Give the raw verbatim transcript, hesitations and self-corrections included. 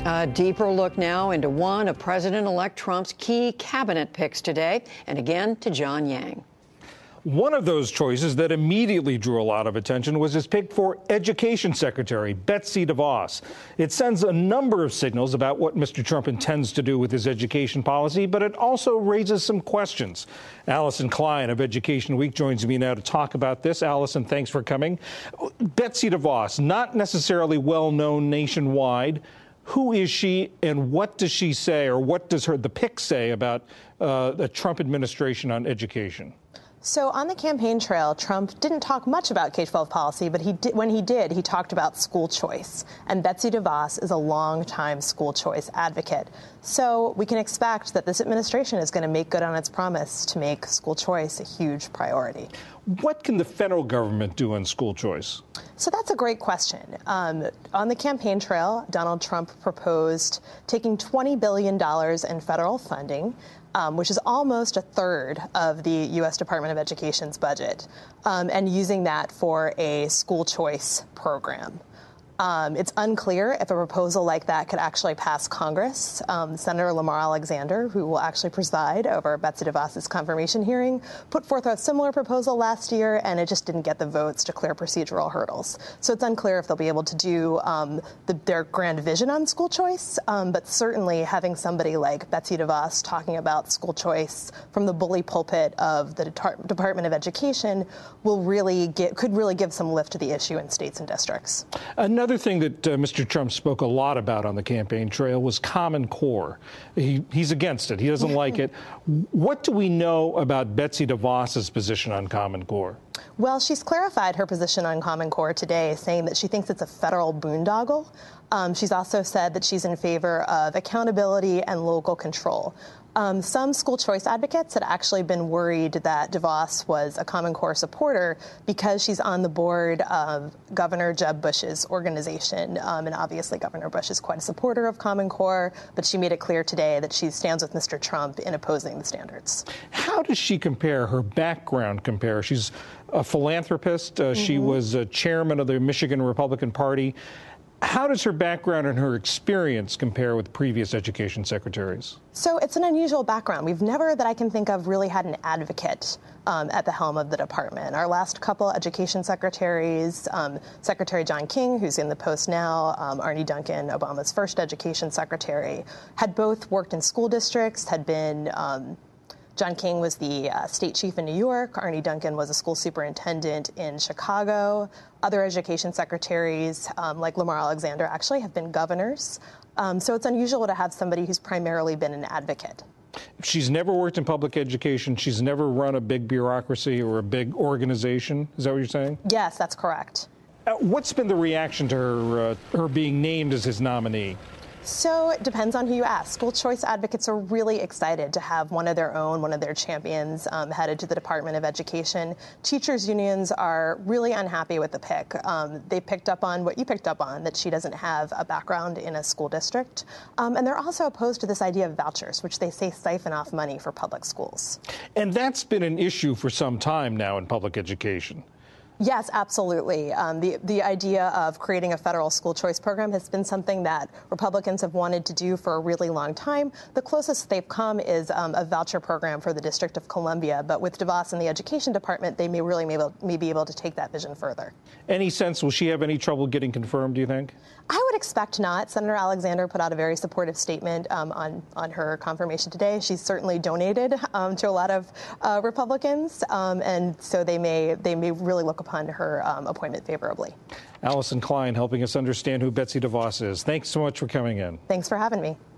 A deeper look now into one of President-elect Trump's key cabinet picks today, and again to John Yang. One of those choices that immediately drew a lot of attention was his pick for Education Secretary, Betsy DeVos. It sends a number of signals about what Mister Trump intends to do with his education policy, but it also raises some questions. Allison Klein of Education Week joins me now to talk about this. Allison, thanks for coming. Betsy DeVos, not necessarily well-known nationwide. Who is she, and what does she say, or what does her the pick say about uh, the Trump administration on education? So on the campaign trail, Trump didn't talk much about K twelve policy, but he did, when he did, he talked about school choice. And Betsy DeVos is a longtime school choice advocate. So we can expect that this administration is going to make good on its promise to make school choice a huge priority. What can the federal government do on school choice? So that's a great question. Um, on the campaign trail, Donald Trump proposed taking twenty billion dollars in federal funding, Um, which is almost a third of the U S Department of Education's budget, um, and using that for a school choice program. Um, it's unclear if a proposal like that could actually pass Congress. Um, Senator Lamar Alexander, who will actually preside over Betsy DeVos's confirmation hearing, put forth a similar proposal last year, and it just didn't get the votes to clear procedural hurdles. So it's unclear if they'll be able to do um, the, their grand vision on school choice, um, but certainly having somebody like Betsy DeVos talking about school choice from the bully pulpit of the Det- Department of Education will really get, could really give some lift to the issue in states and districts. Another thing that uh, Mister Trump spoke a lot about on the campaign trail was Common Core. He, he's against it. He doesn't like it. What do we know about Betsy DeVos's position on Common Core? Well, she's clarified her position on Common Core today, saying that she thinks it's a federal boondoggle. Um, she's also said that she's in favor of accountability and local control. Um, some school choice advocates had actually been worried that DeVos was a Common Core supporter because she's on the board of Governor Jeb Bush's organization. Um, and obviously, Governor Bush is quite a supporter of Common Core, but she made it clear today that she stands with Mister Trump in opposing the standards. How does she compare, her background compare? She's a philanthropist. Uh, mm-hmm. She was a chairman of the Michigan Republican Party. How does her background and her experience compare with previous education secretaries? So it's an unusual background. We've never, that I can think of, really had an advocate um, at the helm of the department. Our last couple education secretaries, um, Secretary John King, who's in the post now, um, Arne Duncan, Obama's first education secretary, had both worked in school districts, had been um, John King was the uh, state chief in New York. Arne Duncan was a school superintendent in Chicago. Other education secretaries, um, like Lamar Alexander, actually have been governors. Um, so it's unusual to have somebody who's primarily been an advocate. She's never worked in public education. She's never run a big bureaucracy or a big organization. Is that what you're saying? Yes, that's correct. Uh, what's been the reaction to her, uh, her being named as his nominee? So it depends on who you ask. School choice advocates are really excited to have one of their own, one of their champions um, headed to the Department of Education. Teachers unions are really unhappy with the pick. Um, they picked up on what you picked up on, that she doesn't have a background in a school district. Um, and they're also opposed to this idea of vouchers, which they say siphon off money for public schools. And that's been an issue for some time now in public education. Yes, absolutely. Um, the, the idea of creating a federal school choice program has been something that Republicans have wanted to do for a really long time. The closest they've come is um, a voucher program for the District of Columbia. But with DeVos in the Education Department, they may really may, able, may be able to take that vision further. Any sense, will she have any trouble getting confirmed, do you think? I would expect not. Senator Alexander put out a very supportive statement um, on, on her confirmation today. She's certainly donated um, to a lot of uh, Republicans, um, and so they may, they may really look upon her um, appointment favorably. Allison Klein helping us understand who Betsy DeVos is. Thanks so much for coming in. Thanks for having me.